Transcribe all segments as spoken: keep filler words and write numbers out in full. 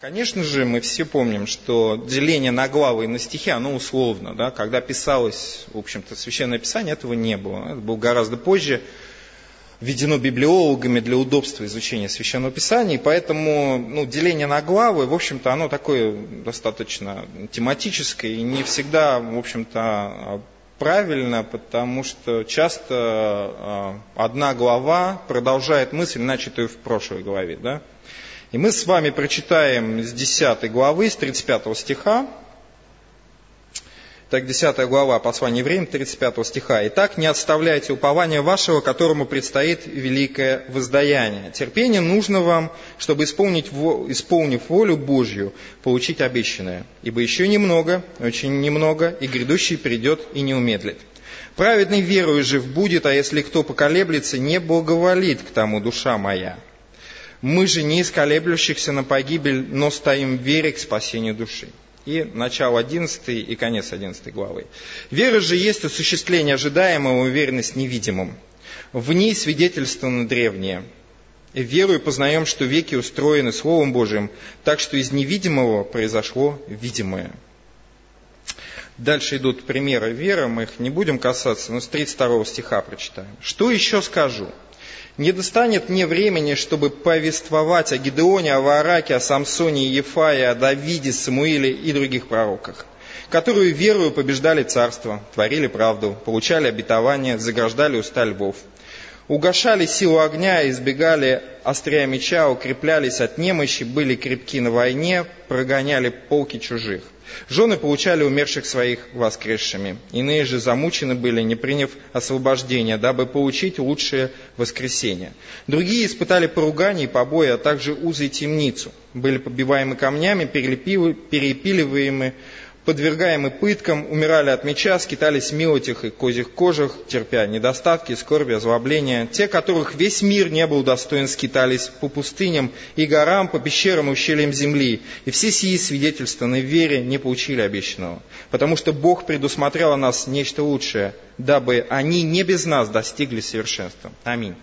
Конечно же, мы все помним, что деление на главы и на стихи, оно условно. Да? Когда писалось, в общем-то, Священное Писание, этого не было. Это было гораздо позже введено библиологами для удобства изучения Священного Писания, и поэтому ну, деление на главы, в общем-то, оно такое достаточно тематическое и не всегда, в общем-то, правильно, потому что часто одна глава продолжает мысль, начатую в прошлой главе. Да? И мы с вами прочитаем с десятой главы, с тридцать пятого стиха. Так, десятая глава послания евреям, тридцать пятого стиха. «Итак, не отставляйте упования вашего, которому предстоит великое воздаяние. Терпение нужно вам, чтобы, исполнить, исполнив волю Божью, получить обещанное. Ибо еще немного, очень немного, и грядущий придет и не умедлит. Праведный верою жив будет, а если кто поколеблется, не благоволит к тому душа моя. Мы же не из колеблющихся на погибель, но стоим в вере к спасению души». И начало одиннадцатой и конец одиннадцатой главы. «Вера же есть осуществление ожидаемого, уверенность невидимым. В ней свидетельствовано древнее. Верою познаем, что веки устроены Словом Божиим, так что из невидимого произошло видимое». Дальше идут примеры веры, мы их не будем касаться, но с тридцать второго стиха прочитаем. «Что еще скажу? Не достанет мне времени, чтобы повествовать о Гидеоне, о Ваараке, о Самсоне и Ефае, о Давиде, Самуиле и других пророках, которые верою побеждали царство, творили правду, получали обетование, заграждали уста львов, угашали силу огня, избегали острия меча, укреплялись от немощи, были крепки на войне, прогоняли полки чужих. Жены получали умерших своих воскресшими. Иные же замучены были, не приняв освобождения, дабы получить лучшее воскресение. Другие испытали поругание и побои, а также узы и темницу. Были побиваемы камнями, перепиливаемы, подвергаемы пыткам, умирали от меча, скитались в милотях и козьих кожах, терпя недостатки, скорби, озлобления. Те, которых весь мир не был достоин, скитались по пустыням и горам, по пещерам и ущельям земли. И все сии свидетельствованные в вере не получили обещанного. Потому что Бог предусмотрел о нас нечто лучшее, дабы они не без нас достигли совершенства. Аминь.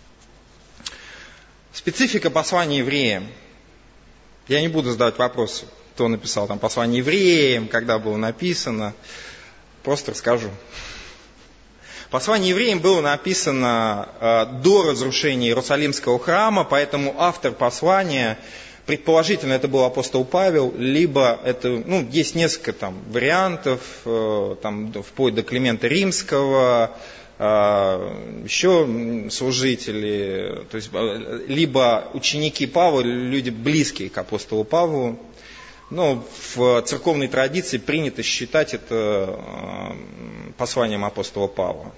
Специфика послания евреям. Я не буду задавать вопросы, кто написал там послание евреям, когда было написано. Просто расскажу. Послание евреям было написано э, до разрушения Иерусалимского храма, поэтому автор послания, предположительно, это был апостол Павел, либо это, ну, есть несколько там вариантов, э, там, вплоть до Климента Римского, э, еще служители, то есть, либо ученики Павла, люди близкие к апостолу Павлу. Но в церковной традиции принято считать это посланием апостола Павла.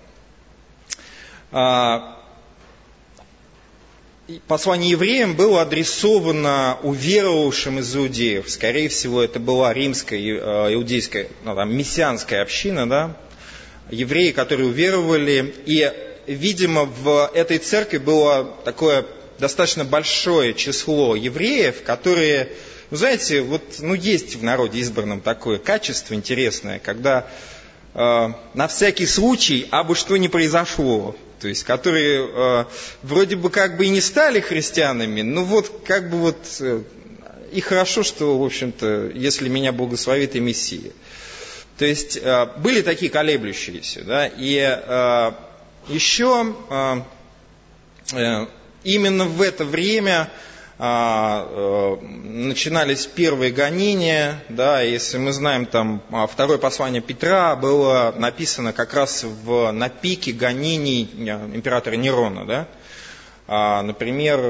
Послание евреям было адресовано уверовавшим из иудеев. Скорее всего, это была римская, иудейская, ну, там, мессианская община, да? Евреи, которые уверовали. И, видимо, в этой церкви было такое достаточно большое число евреев, которые... Вы знаете, вот, ну, есть в народе избранном такое качество интересное, когда э, на всякий случай, абы что ни произошло, то есть, которые э, вроде бы как бы и не стали христианами, но вот как бы вот э, и хорошо, что, в общем-то, если меня благословит и Мессия. То есть, э, были такие колеблющиеся, да, и э, еще э, э, именно в это время начинались первые гонения, да, если мы знаем, там, второе послание Петра было написано как раз в, на пике гонений императора Нерона, да. Например,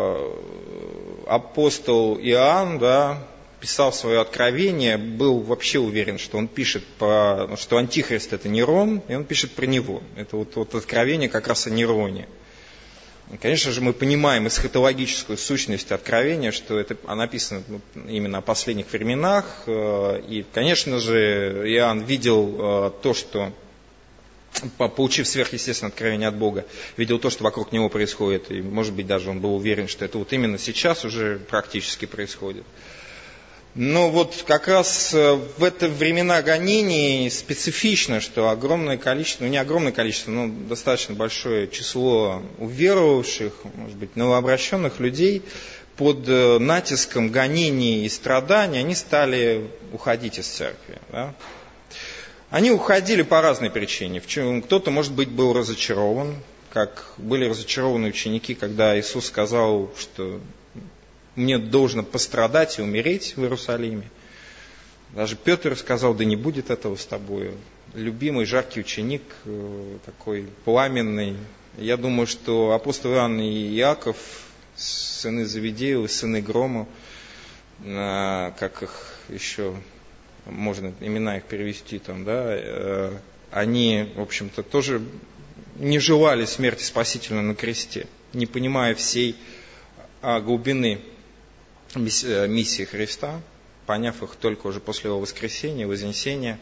апостол Иоанн, да, писал свое откровение, был вообще уверен, что он пишет, по, что антихрист это Нерон, и он пишет про него. Это вот, вот откровение как раз о Нероне. Конечно же, мы понимаем эсхатологическую сущность откровения, что это написано именно о последних временах. И, конечно же, Иоанн видел то, что, получив сверхъестественное откровение от Бога, видел то, что вокруг него происходит. И, может быть, даже он был уверен, что это вот именно сейчас уже практически происходит. Но вот как раз в это времена гонений специфично, что огромное количество, ну не огромное количество, но достаточно большое число уверовавших, может быть, новообращенных людей под натиском гонений и страданий они стали уходить из церкви. Да? Они уходили по разной причине. Кто-то, может быть, был разочарован, как были разочарованы ученики, когда Иисус сказал, что мне должно пострадать и умереть в Иерусалиме. Даже Петр сказал, да не будет этого с тобой. Любимый, жаркий ученик, такой пламенный. Я думаю, что апостол Иоанн и Иаков, сыны Завидеевы, сыны Грома, как их еще можно имена их перевести там, да, они, в общем-то, тоже не желали смерти Спасителя на кресте, не понимая всей глубины миссии Христа, поняв их только уже после его воскресения, вознесения.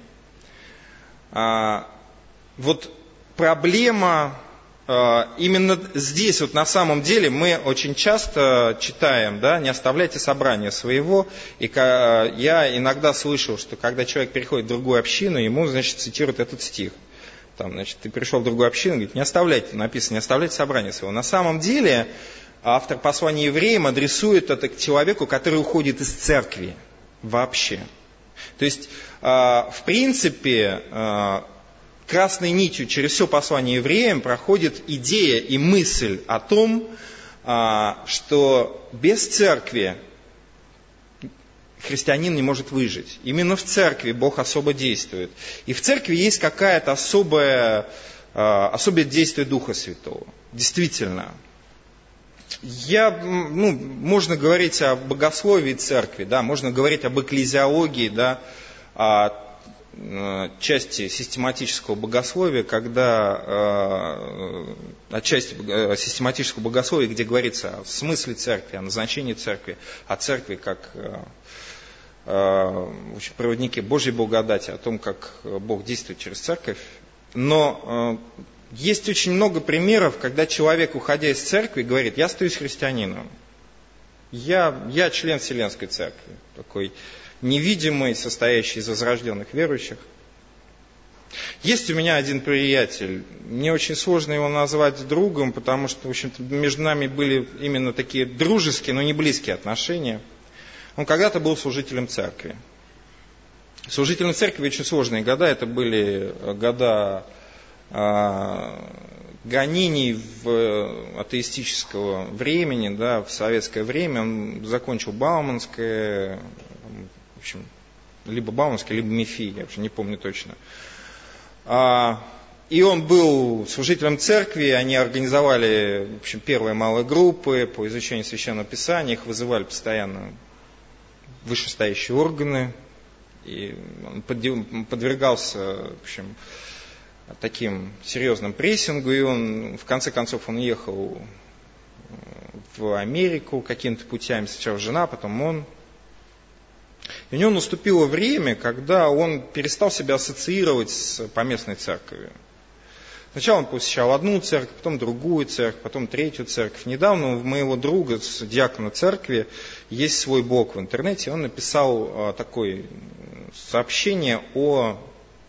Вот проблема именно здесь, вот на самом деле, мы очень часто читаем, да, не оставляйте собрания своего, и я иногда слышал, что когда человек переходит в другую общину, ему, значит, цитируют этот стих. Там, значит, ты пришел в другую общину, говорит, не оставляйте, написано, не оставляйте собрания своего. На самом деле, автор послания евреям адресует это к человеку, который уходит из церкви вообще. То есть, в принципе, красной нитью через все послание евреям проходит идея и мысль о том, что без церкви христианин не может выжить. Именно в церкви Бог особо действует. И в церкви есть какая-то особая, особое действие Духа Святого. Действительно. Я, ну, можно говорить о богословии церкви, да, можно говорить об экклезиологии, да, о части систематического богословия, когда э, о части систематического богословия, где говорится о смысле церкви, о назначении церкви, о церкви как э, э, проводники Божьей благодати, о том, как Бог действует через церковь. Но э, есть очень много примеров, когда человек, уходя из церкви, говорит, я остаюсь христианином, я, я член Вселенской церкви, такой невидимый, состоящий из возрожденных верующих. Есть у меня один приятель, мне очень сложно его назвать другом, потому что, в общем-то, между нами были именно такие дружеские, но не близкие отношения. Он когда-то был служителем церкви. Служителем церкви очень сложные года, это были года а, гонений в атеистического времени, да, в советское время. Он закончил Бауманское, в общем, либо Бауманское, либо МИФИ, я уже не помню точно. И он был служителем церкви, они организовали, в общем, первые малые группы по изучению Священного Писания, их вызывали постоянно вышестоящие органы, и он подвергался, в общем, таким серьезным прессингу, и он, в конце концов, он ехал в Америку какими-то путями, сначала жена, потом он. И у него наступило время, когда он перестал себя ассоциировать с поместной церковью. Сначала он посещал одну церковь, потом другую церковь, потом третью церковь. Недавно у моего друга, диакона церкви, есть свой блог в интернете. Он написал такое сообщение о,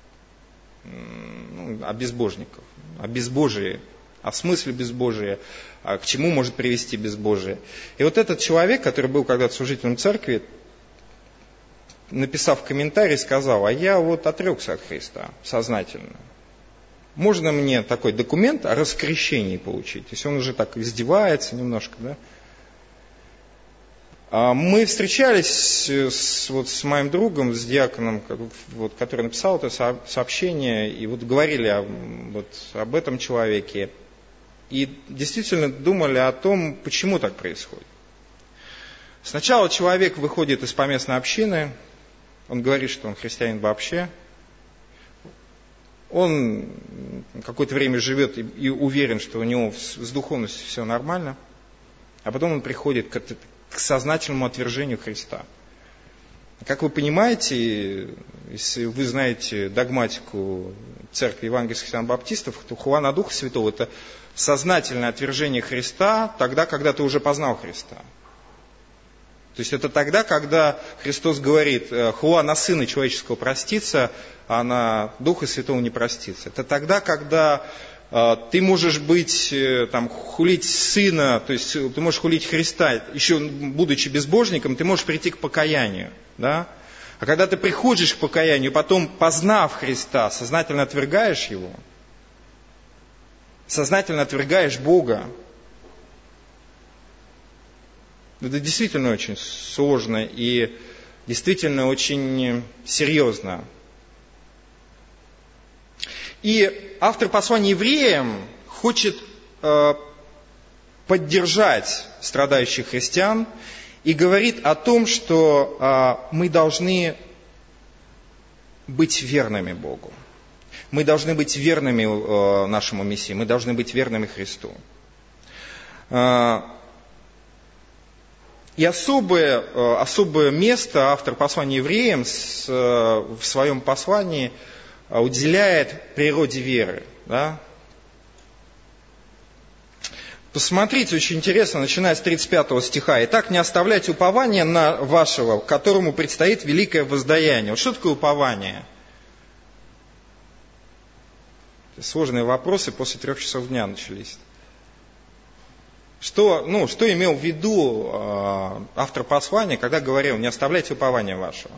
ну, о безбожниках, о безбожии, о смысле безбожия, к чему может привести безбожие. И вот этот человек, который был когда-то служителем церкви, написав комментарий, сказал, а я вот отрекся от Христа сознательно. Можно мне такой документ о раскрещении получить? То есть он уже так издевается немножко, да? Мы встречались с, вот, с моим другом, с диаконом, вот, который написал это сообщение, и вот говорили о, вот, об этом человеке. И действительно думали о том, почему так происходит. Сначала человек выходит из поместной общины, он говорит, что он христианин вообще. Он какое-то время живет и уверен, что у него с духовностью все нормально. А потом он приходит к, к сознательному отвержению Христа. Как вы понимаете, если вы знаете догматику церкви евангельских христиан-баптистов, то хула на Духа Святого – это сознательное отвержение Христа тогда, когда ты уже познал Христа. То есть это тогда, когда Христос говорит, хула на Сына Человеческого простится, а на Духа Святого не простится. Это тогда, когда Ты можешь быть, там, хулить сына, то есть ты можешь хулить Христа, еще будучи безбожником, ты можешь прийти к покаянию. Да? А когда ты приходишь к покаянию, потом, познав Христа, сознательно отвергаешь Его, сознательно отвергаешь Бога, это действительно очень сложно и действительно очень серьезно. И автор послания евреям хочет э, поддержать страдающих христиан и говорит о том, что э, мы должны быть верными Богу. Мы должны быть верными э, нашему Мессии, мы должны быть верными Христу. Э, и особое, э, особое место автор послания евреям с, э, в своем послании уделяет природе веры. Да? Посмотрите, очень интересно, начиная с тридцать пятого стиха. «Итак, не оставляйте упования на вашего, которому предстоит великое воздаяние». Вот что такое упование? Сложные вопросы после трех часов дня начались. Что, ну, что имел в виду э, автор послания, когда говорил, не оставляйте упования вашего?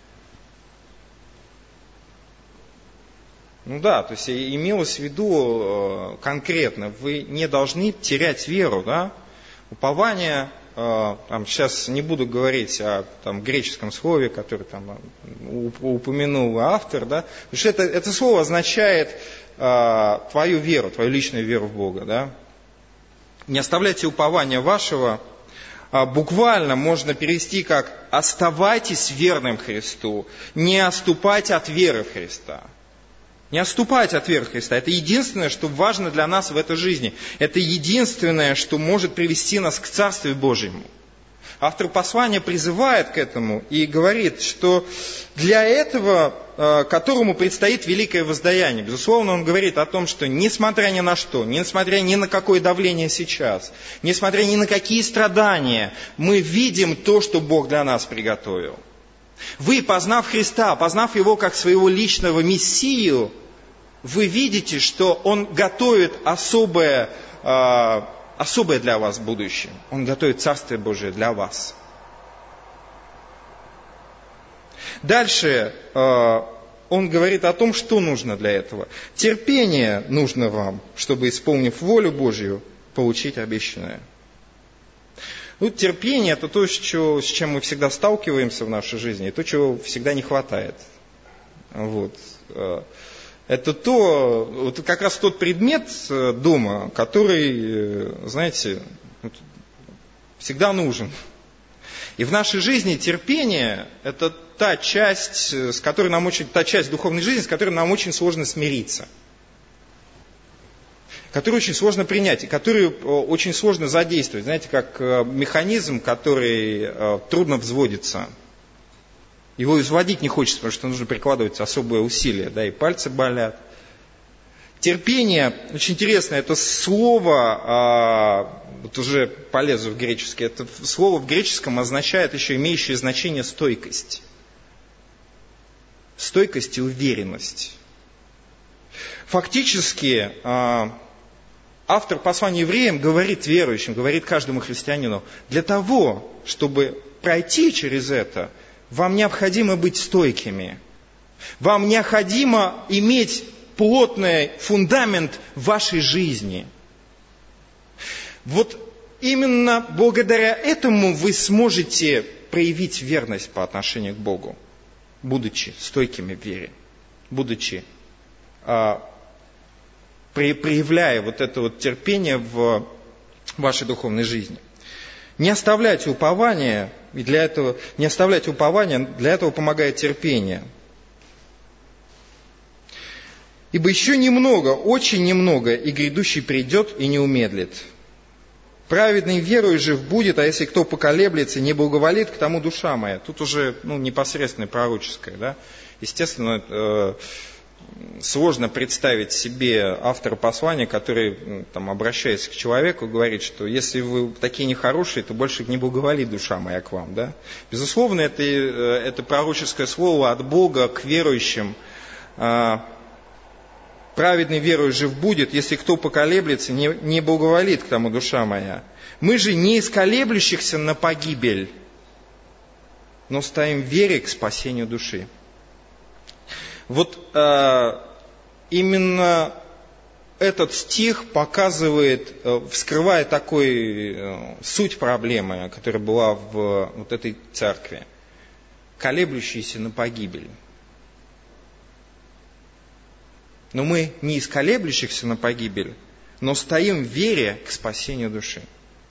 Ну да, то есть имелось в виду конкретно, вы не должны терять веру, да? Упование, там, сейчас не буду говорить о там, греческом слове, которое там упомянул автор, да? Потому что это, это слово означает а, твою веру, твою личную веру в Бога, да? Не оставляйте упования вашего, а, буквально можно перевести как «оставайтесь верным Христу, не отступайте от веры в Христа». Не отступать от веры Христа. Это единственное, что важно для нас в этой жизни. Это единственное, что может привести нас к Царствию Божьему. Автор послания призывает к этому и говорит, что для этого, которому предстоит великое воздаяние, безусловно, он говорит о том, что несмотря ни на что, несмотря ни на какое давление сейчас, несмотря ни на какие страдания, мы видим то, что Бог для нас приготовил. Вы, познав Христа, познав Его как своего личного Мессию, вы видите, что Он готовит особое, э, особое для вас будущее. Он готовит Царствие Божие для вас. Дальше э, он говорит о том, что нужно для этого. Терпение нужно вам, чтобы, исполнив волю Божью, получить обещанное. Ну, терпение – это то, с чем мы всегда сталкиваемся в нашей жизни, и то, чего всегда не хватает. Вот. Это то, вот как раз тот предмет дома, который, знаете, всегда нужен. И в нашей жизни терпение – это та часть, с которой нам очень, та часть духовной жизни, с которой нам очень сложно смириться. Который очень сложно принять, и который очень сложно задействовать. Знаете, как механизм, который трудно взводится. Его взводить не хочется, потому что нужно прикладывать особые усилия, да, и пальцы болят. Терпение, очень интересно, это слово, вот уже полезу в греческий, это слово в греческом означает еще имеющее значение стойкость. Стойкость и уверенность. Фактически, автор послания евреям говорит верующим, говорит каждому христианину, для того, чтобы пройти через это, вам необходимо быть стойкими. Вам необходимо иметь плотный фундамент в вашей жизни. Вот именно благодаря этому вы сможете проявить верность по отношению к Богу, будучи стойкими в вере, будучи проявляя вот это вот терпение в вашей духовной жизни. Не оставляйте упования, и для этого, не оставляйте упования, для этого помогает терпение. Ибо еще немного, очень немного, и грядущий придет и не умедлит. Праведный верою жив будет, а если кто поколеблется, не благоволит, к тому душа моя. Тут уже ну, непосредственно пророческое. Да? Естественно, э, сложно представить себе автора послания, который, там, обращаясь к человеку, говорит, что если вы такие нехорошие, то больше не благоволит душа моя к вам. Да? Безусловно, это, это пророческое слово от Бога к верующим. Э, праведный верою жив будет, если кто поколеблется, не, не благоволит к тому душа моя. Мы же не из колеблющихся на погибель, но стоим в вере к спасению души. Вот э, именно этот стих показывает, э, вскрывает такой э, суть проблемы, которая была в вот этой церкви. Колеблющиеся на погибель. Но мы не из колеблющихся на погибель, но стоим в вере к спасению души.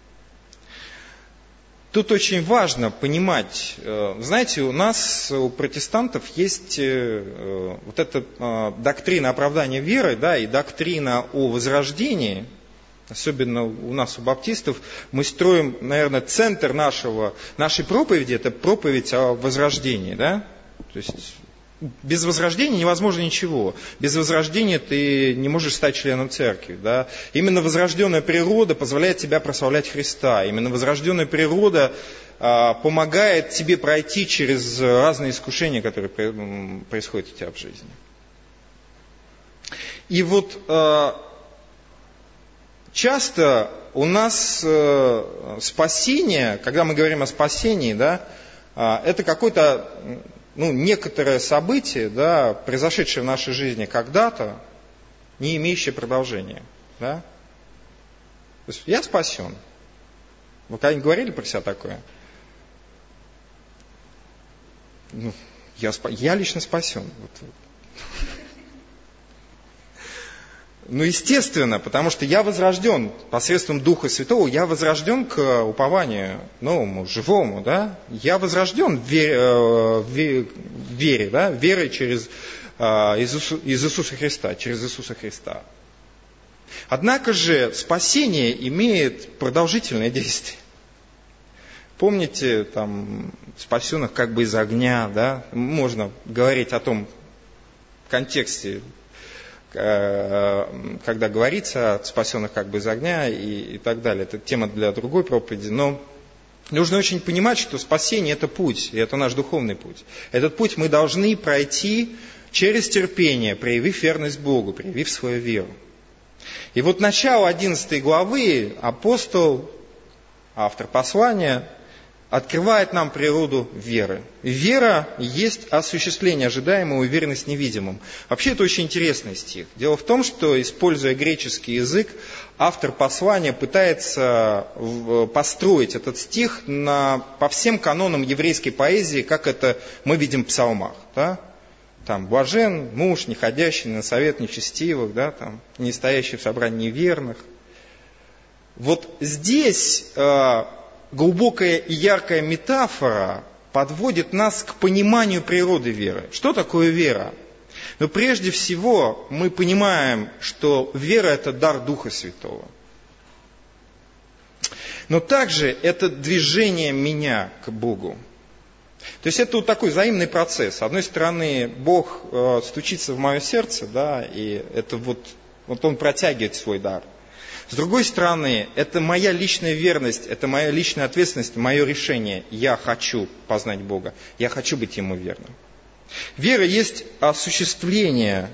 Тут очень важно понимать, знаете, у нас, у протестантов, есть вот эта доктрина оправдания верой, да, и доктрина о возрождении, особенно у нас, у баптистов, мы строим, наверное, центр нашего, нашей проповеди, это проповедь о возрождении, да, то есть без возрождения невозможно ничего. Без возрождения ты не можешь стать членом церкви. Да? Именно возрожденная природа позволяет тебе прославлять Христа. Именно возрожденная природа а, помогает тебе пройти через разные искушения, которые происходят у тебя в жизни. И вот а, часто у нас а, спасение, когда мы говорим о спасении, да, а, это какой-то... Ну, некоторое событие, да, произошедшее в нашей жизни когда-то, не имеющее продолжения. Да? То есть я спасен. Вы когда-нибудь говорили про себя такое? Ну, я, спа... я лично спасен. Вот. Ну, естественно, потому что я возрожден посредством Духа Святого, я возрожден к упованию новому, живому, да? Я возрожден в вере, в вере, да? Верой через Иисуса, Иисуса Христа, через Иисуса Христа. Однако же спасение имеет продолжительное действие. Помните, там, спасенных как бы из огня, да? Можно говорить о том контексте, когда говорится о спасенных как бы из огня и, и так далее. Это тема для другой проповеди, но нужно очень понимать, что спасение – это путь, и это наш духовный путь. Этот путь мы должны пройти через терпение, проявив верность Богу, проявив свою веру. И вот начало одиннадцатой главы апостол, автор послания, открывает нам природу веры. Вера есть осуществление ожидаемого, уверенность в невидимом. Вообще это очень интересный стих. Дело в том, что, используя греческий язык, автор послания пытается построить этот стих на, по всем канонам еврейской поэзии, как это мы видим в псалмах. Да? Там блажен муж, не ходящий на совет нечестивых, да, там, не стоящий в собрании неверных. Вот здесь... глубокая и яркая метафора подводит нас к пониманию природы веры. Что такое вера? Но прежде всего мы понимаем, что вера – это дар Духа Святого. Но также это движение меня к Богу. То есть это вот такой взаимный процесс. С одной стороны, Бог э, стучится в мое сердце, да, и это вот, вот Он протягивает свой дар. С другой стороны, это моя личная верность, это моя личная ответственность, мое решение. Я хочу познать Бога, я хочу быть Ему верным. Вера есть осуществление.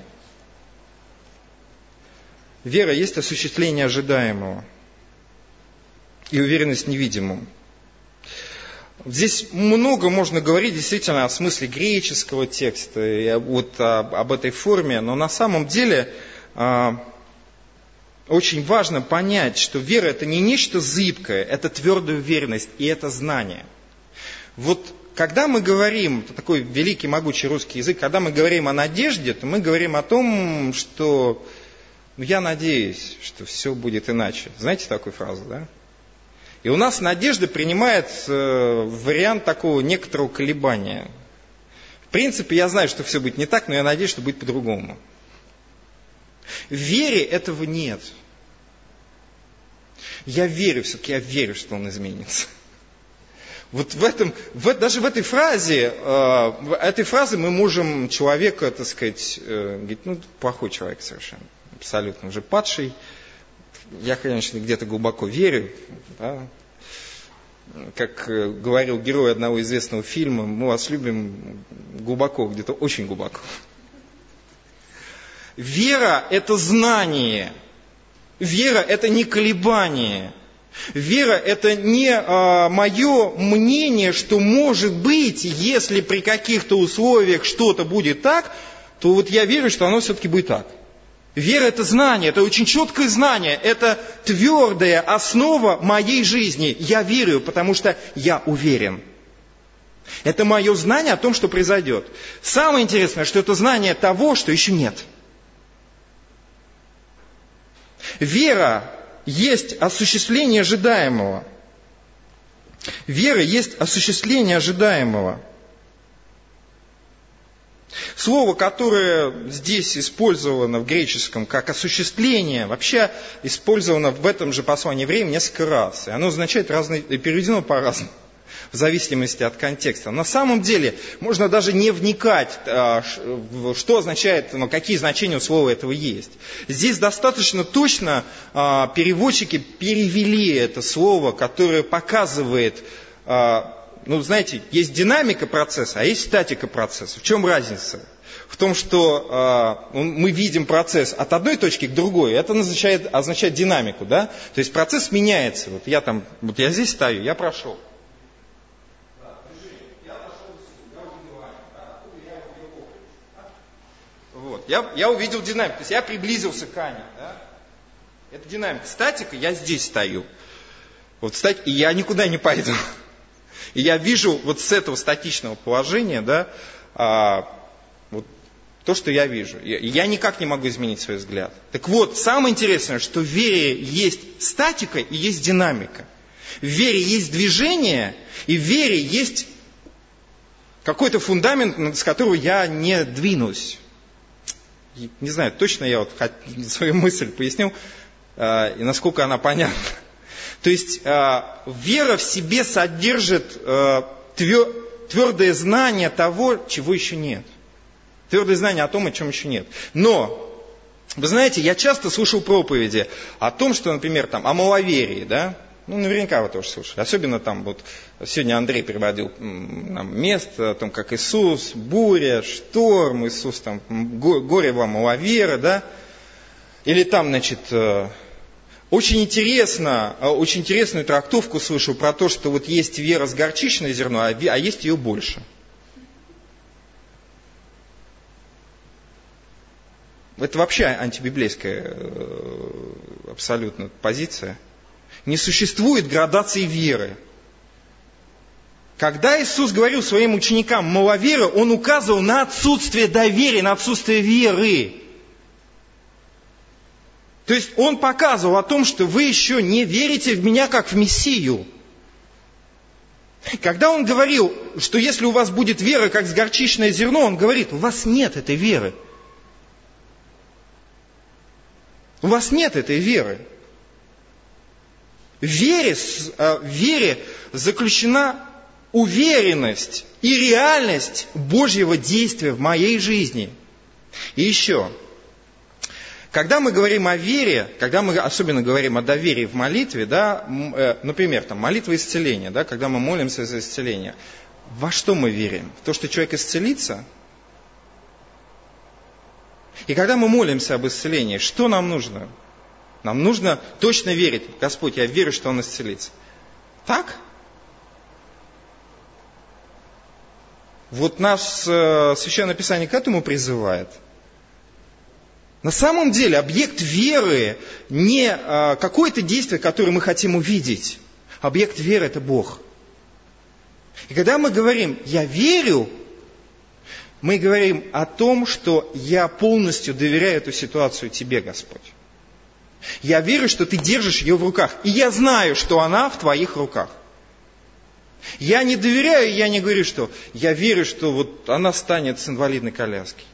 Вера есть осуществление ожидаемого и уверенность в невидимом. Здесь много можно говорить действительно о смысле греческого текста, и вот об, об этой форме, но на самом деле... Очень важно понять, что вера – это не нечто зыбкое, это твердая уверенность и это знание. Вот когда мы говорим, это такой великий, могучий русский язык, когда мы говорим о надежде, то мы говорим о том, что ну, я надеюсь, что все будет иначе. Знаете такую фразу, да? И у нас надежда принимает э, вариант такого некоторого колебания. В принципе, я знаю, что все будет не так, но я надеюсь, что будет по-другому. В вере этого нет. Я верю, все-таки я верю, что он изменится. Вот в этом, в, даже в этой фразе, э, этой фразы мы можем человека, так сказать, э, говорить, ну, плохой человек совершенно, абсолютно уже падший. Я, конечно, где-то глубоко верю, да? Как говорил герой одного известного фильма, мы вас любим глубоко, где-то очень глубоко. Вера – это знание. Вера – это не колебание. Вера – это не а, мое мнение, что может быть, если при каких-то условиях что-то будет так, то вот я верю, что оно все-таки будет так. Вера – это знание, это очень четкое знание, это твердая основа моей жизни. Я верю, потому что я уверен. Это мое знание о том, что произойдет. Самое интересное, что это знание того, что еще нет. Вера есть осуществление ожидаемого. Вера есть осуществление ожидаемого. Слово, которое здесь использовано в греческом как осуществление, вообще использовано в этом же послании евреям несколько раз. И оно означает разные, переведено по-разному, в зависимости от контекста. На самом деле можно даже не вникать, что означает, ну, какие значения у слова этого есть. Здесь достаточно точно переводчики перевели это слово, которое показывает, ну, знаете, есть динамика процесса, а есть статика процесса. В чем разница? В том, что э, мы видим процесс от одной точки к другой, это означает, означает динамику, да? То есть процесс меняется. Вот я там, вот я здесь стою, я прошел. Вот, я, я увидел динамику, то есть я приблизился к Ане, да? Это динамика. Статика, я здесь стою. Вот стать, и я никуда не пойду. И я вижу вот с этого статичного положения, да, а, вот то, что я вижу. Я, я никак не могу изменить свой взгляд. Так вот, самое интересное, что в вере есть статика и есть динамика. В вере есть движение, и в вере есть какой-то фундамент, с которого я не двинусь. Не знаю, точно я вот свою мысль пояснил, и насколько она понятна. То есть вера в себе содержит твердое знание того, чего еще нет. Твердое знание о том, о чем еще нет. Но, вы знаете, я часто слышал проповеди о том, что, например, там, о маловерии, да? Ну, наверняка вы тоже слышали. Особенно там, вот, сегодня Андрей приводил нам место о том, как Иисус, буря, шторм, Иисус, там, горе вам, маловера, да? Или там, значит, очень интересно, очень интересную трактовку слышу про то, что вот есть вера с горчичное зерно, а есть ее больше. Это вообще антибиблейская абсолютно позиция. Не существует градации веры. Когда Иисус говорил своим ученикам маловеры, Он указывал на отсутствие доверия, на отсутствие веры. То есть Он показывал о том, что вы еще не верите в Меня как в Мессию. Когда Он говорил, что если у вас будет вера, как с горчичное зерно, Он говорит, у вас нет этой веры. У вас нет этой веры. В вере, в вере заключена уверенность и реальность Божьего действия в моей жизни. И еще, когда мы говорим о вере, когда мы особенно говорим о доверии в молитве, да, например, там, молитва исцеления, да, когда мы молимся за исцеление, во что мы верим? В то, что человек исцелится? И когда мы молимся об исцелении, что нам нужно? Нам нужно точно верить. Господь, я верю, что Он исцелится. Так? Вот нас э, Священное Писание к этому призывает. На самом деле объект веры не э, какое-то действие, которое мы хотим увидеть. Объект веры – это Бог. И когда мы говорим «я верю», мы говорим о том, что я полностью доверяю эту ситуацию Тебе, Господь. Я верю, что Ты держишь ее в руках. И я знаю, что она в Твоих руках. Я не доверяю, я не говорю, что я верю, что вот она станет с инвалидной коляской.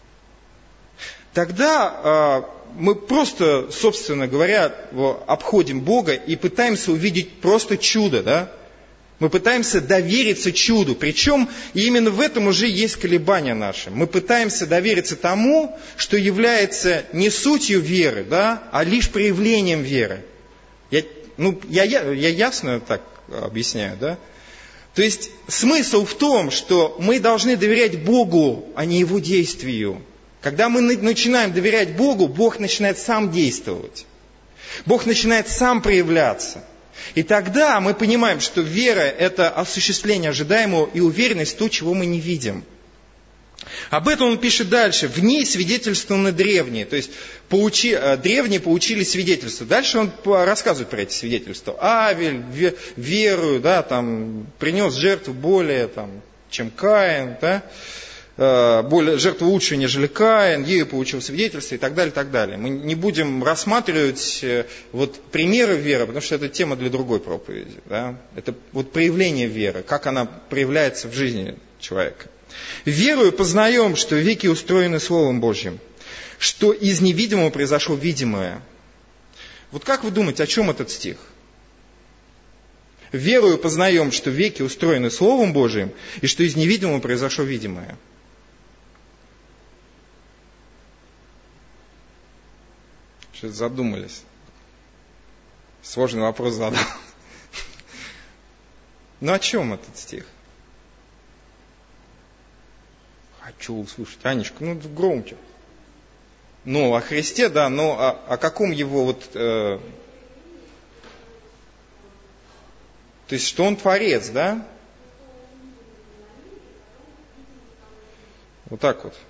Тогда э, мы просто, собственно говоря, обходим Бога и пытаемся увидеть просто чудо, да? Мы пытаемся довериться чуду, причем именно в этом уже есть колебания наши. Мы пытаемся довериться тому, что является не сутью веры, да, а лишь проявлением веры. Я, ну, я, я, я ясно так объясняю, да? То есть смысл в том, что мы должны доверять Богу, а не Его действию. Когда мы начинаем доверять Богу, Бог начинает сам действовать. Бог начинает сам проявляться. И тогда мы понимаем, что вера – это осуществление ожидаемого и уверенность в то, чего мы не видим. Об этом он пишет дальше. В ней свидетельствованы древние. То есть поучи, древние получили свидетельство. Дальше он рассказывает про эти свидетельства. Авель верую, да, там, принес жертву более, там, чем Каин, да, более, жертву лучшую, нежели Каин, ею получил свидетельство и так далее, и так далее. Мы не будем рассматривать вот примеры веры, потому что это тема для другой проповеди. Да? Это вот проявление веры, как она проявляется в жизни человека. Верою познаем, что веки устроены Словом Божьим, что из невидимого произошло видимое. Вот как вы думаете, о чем этот стих? Верою познаем, что веки устроены Словом Божьим, и что из невидимого произошло видимое. Что-то задумались. Сложный вопрос задал. Ну о чем этот стих? Хочу услышать. Анечка, ну громче. Ну, о Христе, да, но о, о каком его вот... Э, то есть, что он творец, да? Вот так вот.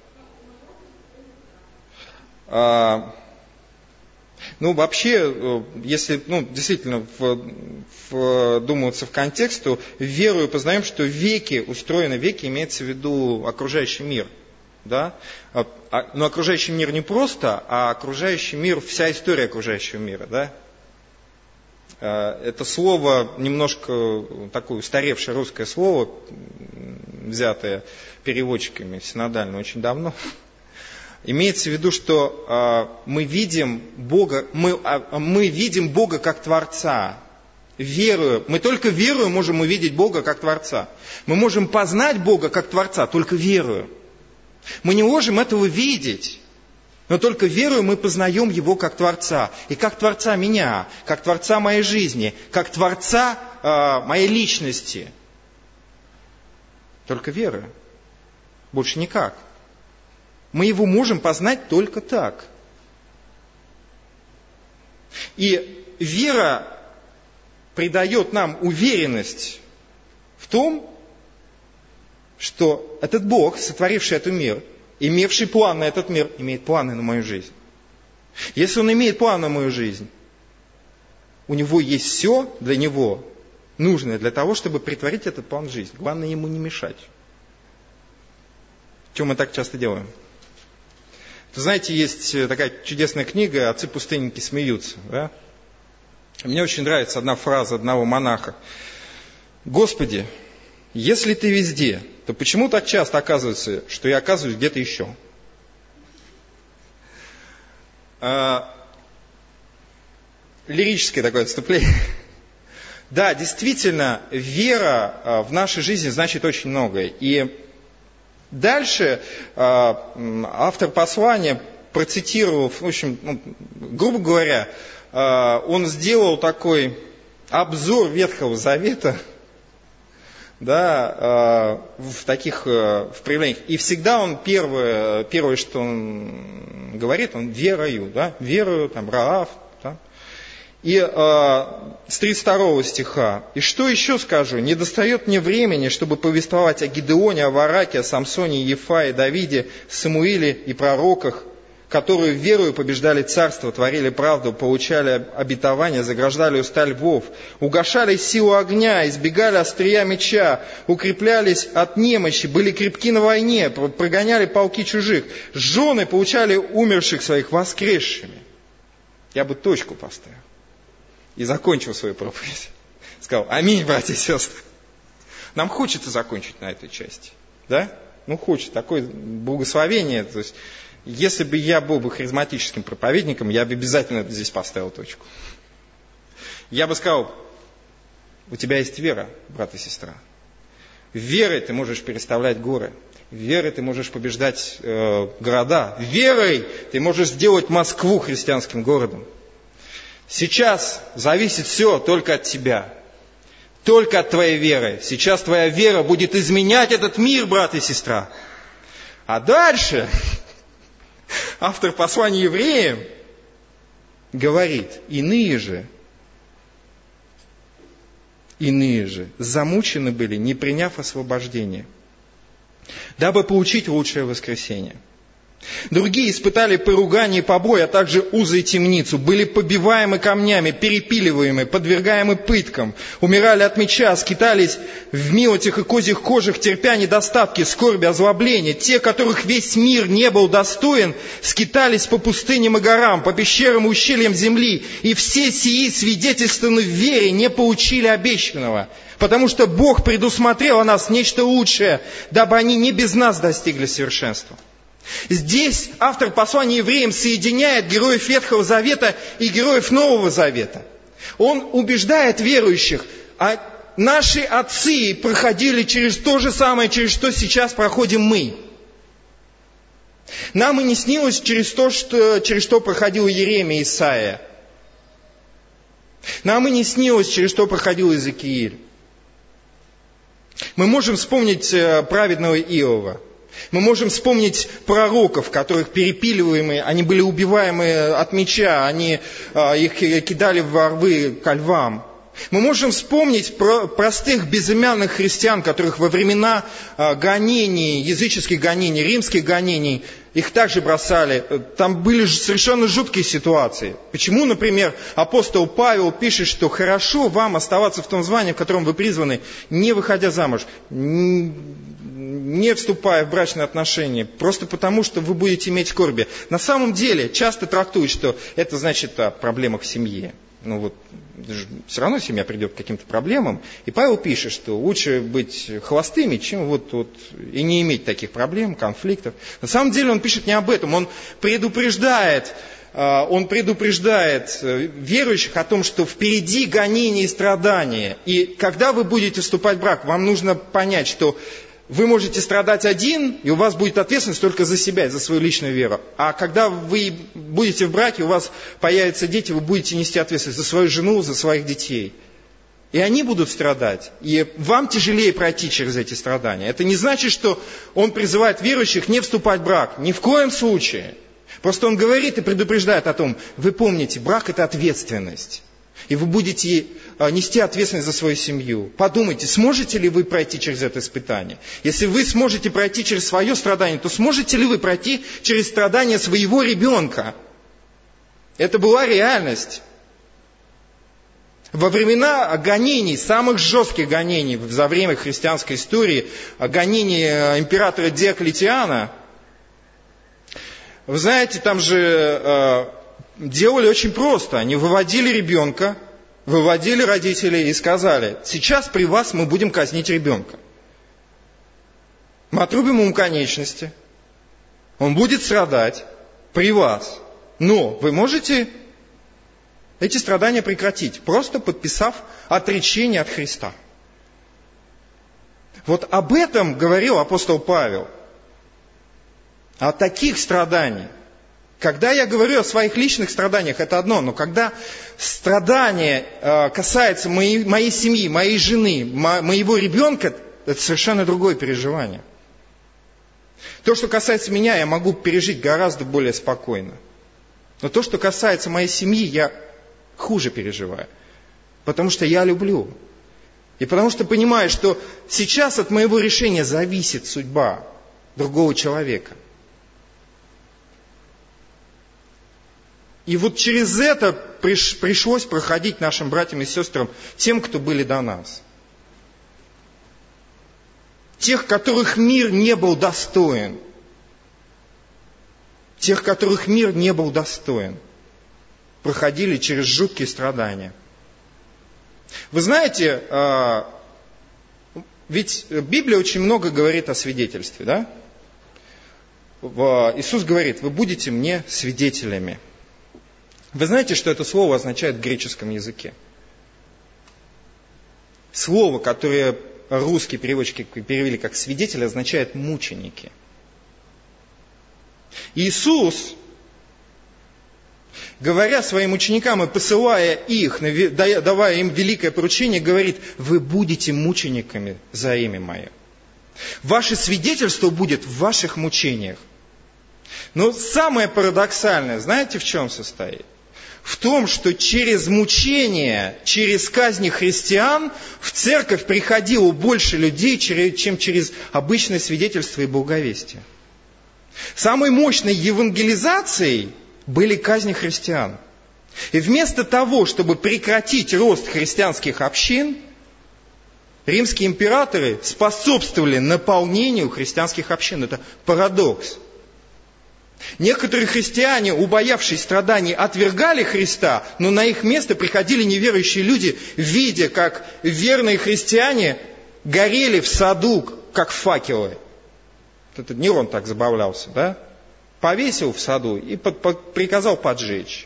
А, ну, вообще, если ну, действительно вдумываться в контекст, то верою познаем, что веки, устроены веки, имеется в виду окружающий мир. Да? Но окружающий мир не просто, а окружающий мир, вся история окружающего мира. Да? Это слово, немножко такое устаревшее русское слово, взятое переводчиками синодально очень давно. Имеется в виду, что э, мы видим Бога, мы, э, мы видим Бога как Творца. Верую, мы только верою можем увидеть Бога как Творца. Мы можем познать Бога как Творца, только верою. Мы не можем этого видеть, но только верою мы познаем Его как Творца. И как Творца меня, как Творца моей жизни, как Творца э, моей личности. Только верою. Больше никак. Мы Его можем познать только так. И вера придает нам уверенность в том, что этот Бог, сотворивший этот мир, имевший план на этот мир, имеет планы на мою жизнь. Если Он имеет план на мою жизнь, у Него есть все для Него нужное для того, чтобы притворить этот план в жизнь. Главное Ему не мешать. Что мы так часто делаем? Вы знаете, есть такая чудесная книга «Отцы пустынники смеются». Да? Мне очень нравится одна фраза одного монаха. «Господи, если Ты везде, то почему так часто оказывается, что я оказываюсь где-то еще?» а, Лирическое такое отступление. Да, действительно, вера в нашей жизни значит очень многое. И дальше автор послания, процитировав, в общем, ну, грубо говоря, он сделал такой обзор Ветхого Завета, да, в таких в проявлениях. И всегда он первое, первое, что он говорит, он верою, да, верою, там, Раав. И э, с тридцать второго стиха. «И что еще скажу? Не достает мне времени, чтобы повествовать о Гидеоне, о Вараке, о Самсоне, Ефае, Давиде, Самуиле и пророках, которые верою побеждали царство, творили правду, получали обетование, заграждали уста львов, угошали силу огня, избегали острия меча, укреплялись от немощи, были крепки на войне, прогоняли полки чужих, жены получали умерших своих воскресшими». Я бы точку поставил. И закончил свою проповедь. Сказал: аминь, братья и сестры. Нам хочется закончить на этой части. Да? Ну, хочется. Такое благословение. То есть, если бы я был бы харизматическим проповедником, я бы обязательно здесь поставил точку. Я бы сказал: у тебя есть вера, брат и сестра. Верой ты можешь переставлять горы. Верой ты можешь побеждать э, города. Верой ты можешь сделать Москву христианским городом. Сейчас зависит все только от тебя. Только от твоей веры. Сейчас твоя вера будет изменять этот мир, брат и сестра. А дальше автор послания евреям говорит, иные же, иные же замучены были, не приняв освобождения, дабы получить лучшее воскресение. Другие испытали поругание и побои, а также узы и темницу, были побиваемы камнями, перепиливаемы, подвергаемы пыткам, умирали от меча, скитались в милотях и козьих кожах, терпя недостатки, скорби, озлобления. Те, которых весь мир не был достоин, скитались по пустыням и горам, по пещерам и ущельям земли, и все сии свидетельствованы в вере, не получили обещанного, потому что Бог предусмотрел о нас нечто лучшее, дабы они не без нас достигли совершенства. Здесь автор послания евреям соединяет героев Ветхого Завета и героев Нового Завета. Он убеждает верующих, а наши отцы проходили через то же самое, через что сейчас проходим мы. Нам и не снилось через то, что, через что проходил Иеремия и Исаия. Нам и не снилось, через что проходил Иезекииль. Мы можем вспомнить праведного Иова. Мы можем вспомнить пророков, которых перепиливаемые, они были убиваемы от меча, они их кидали в рвы ко львам. Мы можем вспомнить про простых безымянных христиан, которых во времена гонений, языческих гонений, римских гонений, их также бросали. Там были совершенно жуткие ситуации. Почему, например, апостол Павел пишет, что хорошо вам оставаться в том звании, в котором вы призваны, не выходя замуж, не вступая в брачные отношения, просто потому, что вы будете иметь скорби. На самом деле, часто трактуют, что это значит о проблемах в семье. Ну вот, все равно семья придет к каким-то проблемам. И Павел пишет, что лучше быть холостыми, чем вот, вот и не иметь таких проблем, конфликтов. На самом деле он пишет не об этом, он предупреждает, он предупреждает верующих о том, что впереди гонения и страдания. И когда вы будете вступать в брак, вам нужно понять, что вы можете страдать один, и у вас будет ответственность только за себя и за свою личную веру. А когда вы будете в браке, у вас появятся дети, вы будете нести ответственность за свою жену, за своих детей. И они будут страдать. И вам тяжелее пройти через эти страдания. Это не значит, что он призывает верующих не вступать в брак. Ни в коем случае. Просто он говорит и предупреждает о том, вы помните, брак – это ответственность. И вы будете нести ответственность за свою семью. Подумайте, сможете ли вы пройти через это испытание? Если вы сможете пройти через свое страдание, то сможете ли вы пройти через страдания своего ребенка? Это была реальность. Во времена гонений, самых жестких гонений за время христианской истории, гонений императора Диоклетиана, вы знаете, там же делали очень просто. Они выводили ребенка, выводили родителей и сказали, сейчас при вас мы будем казнить ребенка. Мы отрубим ему конечности, он будет страдать при вас. Но вы можете эти страдания прекратить, просто подписав отречение от Христа. Вот об этом говорил апостол Павел. О таких страданиях. Когда я говорю о своих личных страданиях, это одно, но когда страдание касается моей, моей семьи, моей жены, моего ребенка, это совершенно другое переживание. То, что касается меня, я могу пережить гораздо более спокойно. Но то, что касается моей семьи, я хуже переживаю. Потому что я люблю. И потому что понимаю, что сейчас от моего решения зависит судьба другого человека. И вот через это приш, пришлось проходить нашим братьям и сестрам, тем, кто были до нас. Тех, которых мир не был достоин. Тех, которых мир не был достоин. Проходили через жуткие страдания. Вы знаете, ведь Библия очень много говорит о свидетельстве, да? Иисус говорит, вы будете мне свидетелями. Вы знаете, что это слово означает в греческом языке? Слово, которое русские переводчики перевели как свидетель, означает мученики. Иисус, говоря своим ученикам и посылая их, давая им великое поручение, говорит, вы будете мучениками за имя Мое. Ваше свидетельство будет в ваших мучениях. Но самое парадоксальное, знаете, в чем состоит? В том, что через мучения, через казни христиан в церковь приходило больше людей, чем через обычное свидетельство и благовестие. Самой мощной евангелизацией были казни христиан. И вместо того, чтобы прекратить рост христианских общин, римские императоры способствовали наполнению христианских общин. Это парадокс. Некоторые христиане, убоявшись страданий, отвергали Христа, но на их место приходили неверующие люди, видя, как верные христиане горели в саду, как факелы. Это Нерон так забавлялся, да? Повесил в саду и под, под, приказал поджечь.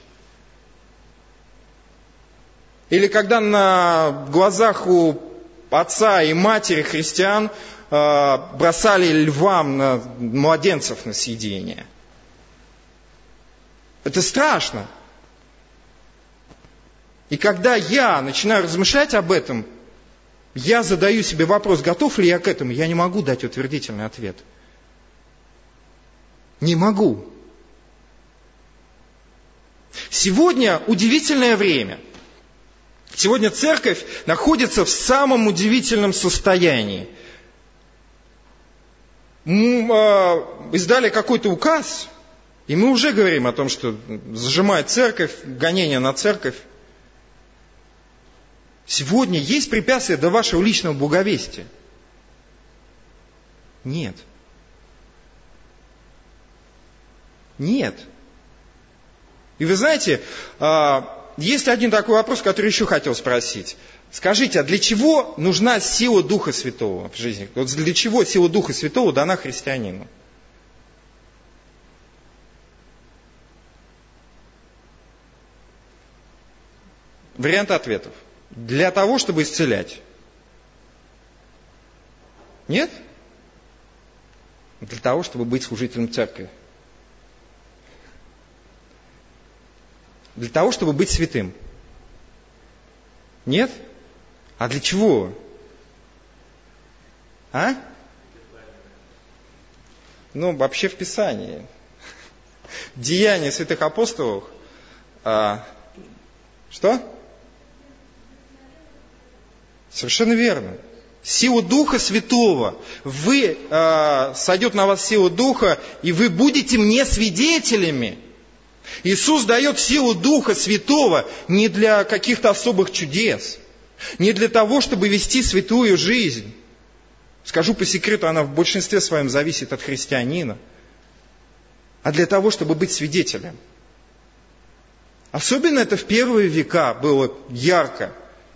Или когда на глазах у отца и матери христиан э, бросали львам на младенцев на съедение. Это страшно. И когда я начинаю размышлять об этом, я задаю себе вопрос, готов ли я к этому? Я не могу дать утвердительный ответ. Не могу. Сегодня удивительное время. Сегодня церковь находится в самом удивительном состоянии. Мы издали какой-то указ, и мы уже говорим о том, что зажимает церковь, гонение на церковь. Сегодня есть препятствия до вашего личного благовестия? Нет. Нет. И вы знаете, есть один такой вопрос, который еще хотел спросить. Скажите, а для чего нужна сила Духа Святого в жизни? Вот для чего сила Духа Святого дана христианину? Варианты ответов. Для того, чтобы исцелять. Нет? Для того, чтобы быть служителем церкви. Для того, чтобы быть святым. Нет? А для чего? А? Ну, вообще в Писании. Деяния святых апостолов. А, что? Совершенно верно. Сила Духа Святого. Вы, а, сойдет на вас сила Духа, и вы будете мне свидетелями. Иисус дает силу Духа Святого не для каких-то особых чудес, не для того, чтобы вести святую жизнь. Скажу по секрету, она в большинстве своем зависит от христианина, а для того, чтобы быть свидетелем. Особенно это в первые века было ярко.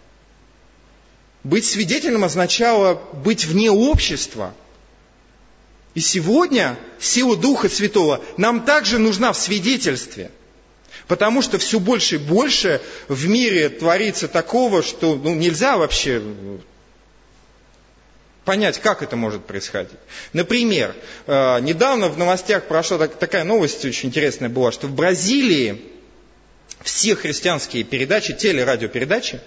Быть свидетелем означало быть вне общества. И сегодня сила Духа Святого нам также нужна в свидетельстве. Потому что все больше и больше в мире творится такого, что ну, нельзя вообще понять, как это может происходить. Например, недавно в новостях прошла такая новость очень интересная была, что в Бразилии все христианские передачи, телерадиопередачи,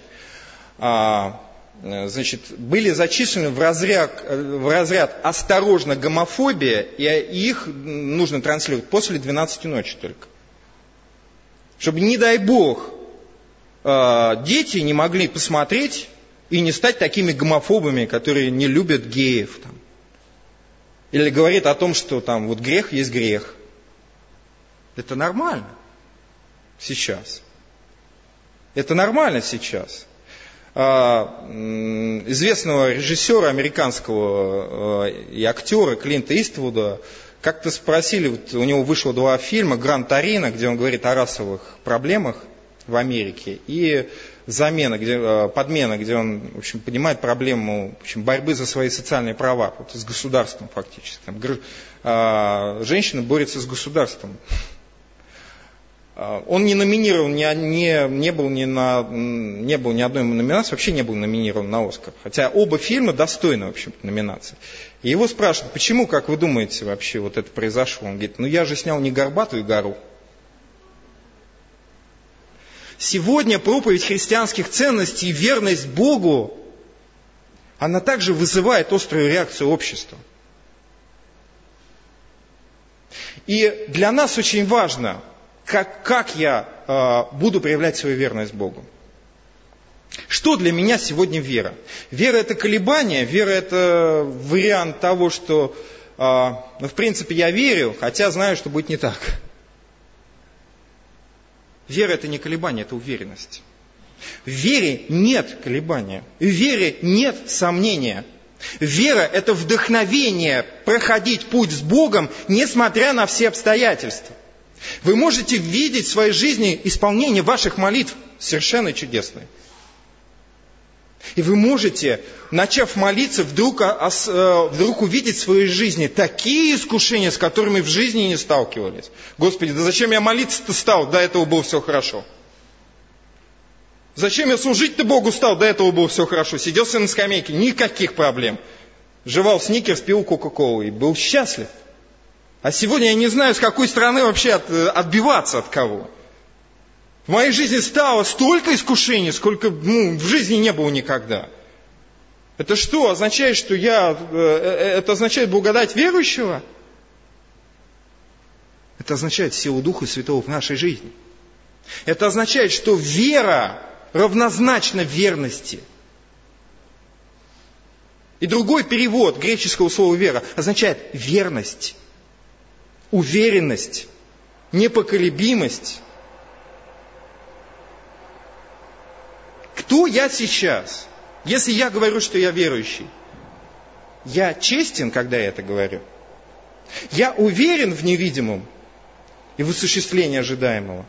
значит, были зачислены в разряд, в разряд «осторожно, гомофобия», и их нужно транслировать после двенадцати ночи только. Чтобы, не дай бог, дети не могли посмотреть и не стать такими гомофобами, которые не любят геев. Там. Или говорит о том, что там вот грех есть грех. Это нормально сейчас. Это нормально сейчас. Известного режиссера американского и актера Клинта Иствуда как-то спросили, вот у него вышло два фильма «Гран Торино», где он говорит о расовых проблемах в Америке, и «Замена», где, «Подмена», где он, в общем, поднимает проблему, в общем, борьбы за свои социальные права, вот, с государством фактически. Там, женщина борется с государством. Он не номинирован, не, не, не, был ни на, не был ни одной номинации, вообще не был номинирован на Оскар. Хотя оба фильма достойны, в общем-то, номинации. И его спрашивают, почему, как вы думаете, вообще вот это произошло? Он говорит, ну я же снял не «Горбатую гору». Сегодня проповедь христианских ценностей и верность Богу, она также вызывает острую реакцию общества. И для нас очень важно, как, как я э, буду проявлять свою верность Богу. Что для меня сегодня вера? Вера – это колебание, вера – это вариант того, что, э, ну, в принципе, я верю, хотя знаю, что будет не так. Вера – это не колебание, это уверенность. В вере нет колебания, в вере нет сомнения. Вера – это вдохновение проходить путь с Богом, несмотря на все обстоятельства. Вы можете видеть в своей жизни исполнение ваших молитв совершенно чудесное. И вы можете, начав молиться, вдруг, вдруг увидеть в своей жизни такие искушения, с которыми в жизни не сталкивались. Господи, да зачем я молиться-то стал? До этого было все хорошо. Зачем я служить-то Богу стал? До этого было все хорошо. Сидел себе на скамейке, никаких проблем. Жевал сникерс, пил кока-колу и был счастлив. А сегодня я не знаю, с какой стороны вообще от, отбиваться от кого. В моей жизни стало столько искушений, сколько ну, в жизни не было никогда. Это что? Означает, что я... Это означает благодать верующего? Это означает силу Духа Святого в нашей жизни. Это означает, что вера равнозначна верности. И другой перевод греческого слова «вера» означает верность, уверенность, непоколебимость. Кто я сейчас? Если я говорю, что я верующий, я честен, когда я это говорю? Я уверен в невидимом и в осуществлении ожидаемого?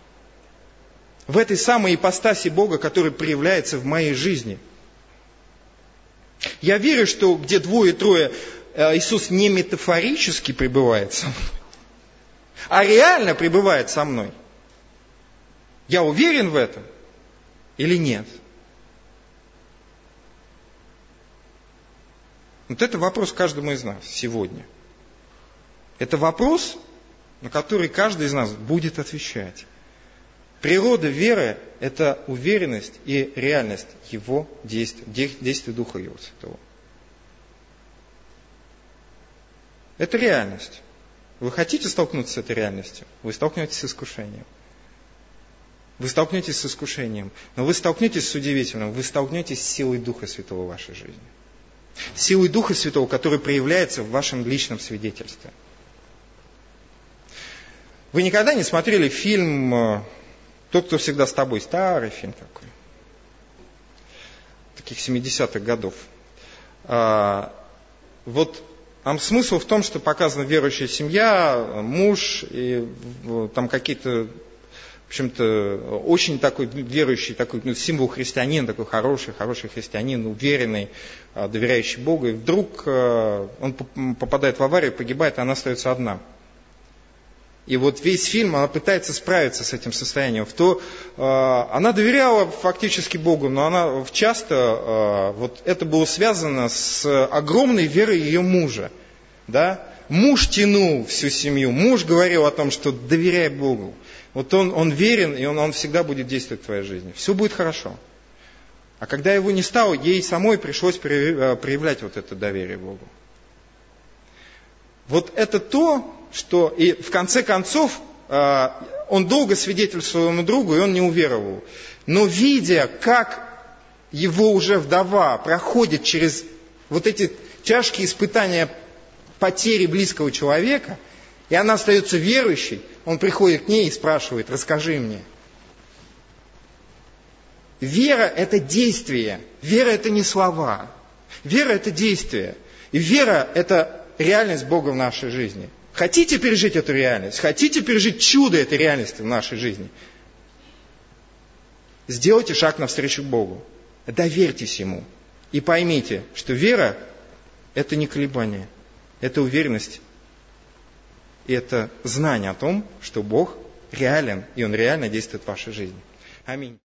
В этой самой ипостаси Бога, которая проявляется в моей жизни. Я верю, что где двое-трое, Иисус не метафорически пребывает со мной, а реально пребывает со мной. Я уверен в этом или нет? Вот это вопрос каждому из нас сегодня. Это вопрос, на который каждый из нас будет отвечать. Природа веры – это уверенность и реальность Его действия, действия Духа Его Святого. Это реальность. Вы хотите столкнуться с этой реальностью? Вы столкнетесь с искушением. Вы столкнетесь с искушением, но вы столкнетесь с удивительным, вы столкнетесь с силой Духа Святого в вашей жизни. Силой Духа Святого, который проявляется в вашем личном свидетельстве. Вы никогда не смотрели фильм «Тот, кто всегда с тобой», старый фильм такой, таких семидесятых годов. А, вот там смысл в том, что показана верующая семья, муж, и там какие-то, в общем-то, очень такой верующий, такой ну, символ христианин, такой хороший, хороший христианин, уверенный, доверяющий Богу. И вдруг он попадает в аварию, погибает, и она остается одна. И вот весь фильм, она пытается справиться с этим состоянием. В то, э, она доверяла фактически Богу, но она часто, э, вот это было связано с огромной верой ее мужа. Да? Муж тянул всю семью, муж говорил о том, что доверяй Богу. Вот он, он верен, и он, он всегда будет действовать в твоей жизни. Все будет хорошо. А когда его не стало, ей самой пришлось проявлять вот это доверие Богу. Вот это то, что и в конце концов он долго свидетельствовал своему другу, и он не уверовал. Но видя, как его уже вдова проходит через вот эти тяжкие испытания потери близкого человека, и она остается верующей, он приходит к ней и спрашивает: расскажи мне. Вера – это действие, вера – это не слова, вера – это действие, и вера – это реальность Бога в нашей жизни. Хотите пережить эту реальность? Хотите пережить чудо этой реальности в нашей жизни? Сделайте шаг навстречу Богу. Доверьтесь Ему. И поймите, что вера – это не колебание, это уверенность. И это знание о том, что Бог реален, и Он реально действует в вашей жизни. Аминь.